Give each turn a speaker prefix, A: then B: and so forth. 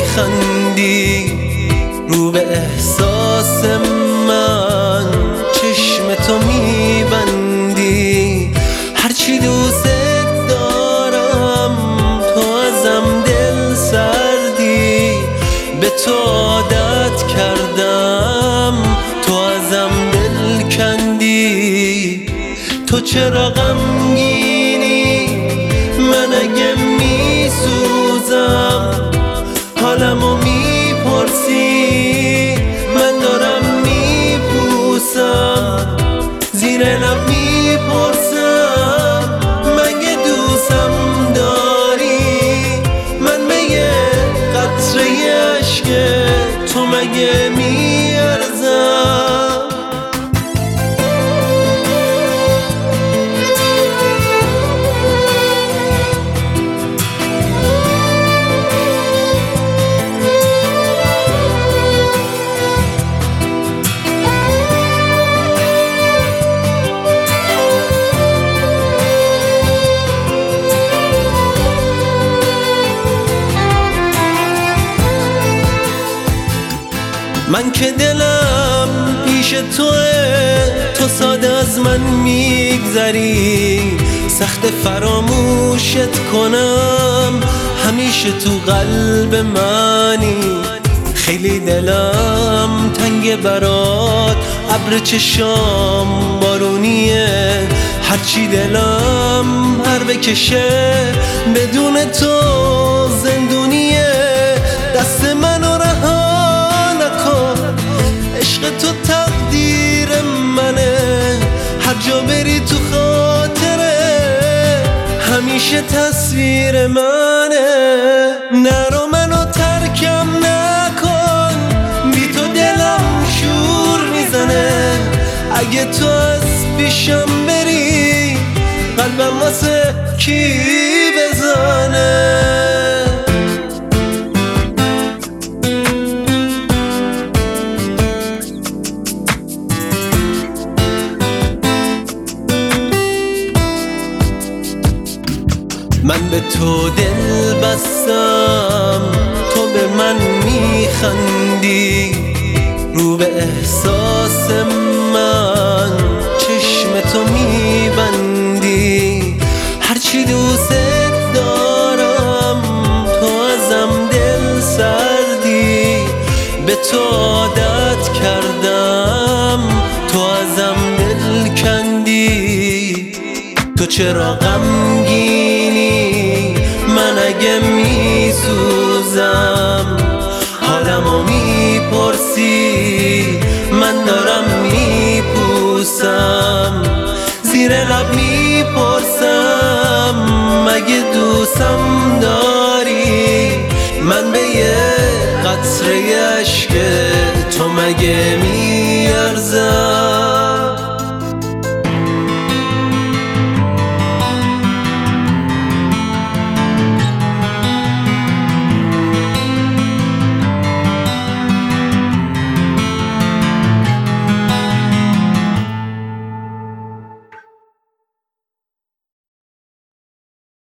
A: میخندی رو به احساس من چشم تو میبندی هرچی دوست دارم تو ازم دل سردی به تو عادت کردم تو ازم دل کندی تو چرا غمگینی من اگه میسوزم حالمو میپرسی من دارم میپوسم زیر لب میپرسم مگه دوستم داری من به یه قطره اشک تو مگه میارزم من که دلم پیش توه تو ساده از من میگذری سخت فراموشت کنم همیشه تو قلب منی خیلی دلم تنگ برات ابر چشام بارونیه هرچی دلم هر بکشه بدون تو زندونیه دست منو رها عشق تو تقدیر منه هر جا بری تو خاطره همیشه تصویر منه نرو منو ترکم نکن بی تو دلم شور میزنه اگه تو از پیشم بری قلبم واسه کی بزنه من به تو دل بستم تو به من میخندی رو به احساس من چشم تو میبندی هرچی دوست دارم تو ازم دل سردی به تو عادت کردم تو ازم دل کندی تو چرا غمگینی من اگه میسوزم حالمو میپرسی من دارم میپوسم زیر لب میپرسم مگه دوستم داری من به یه قطره اشک تو مگه میارزم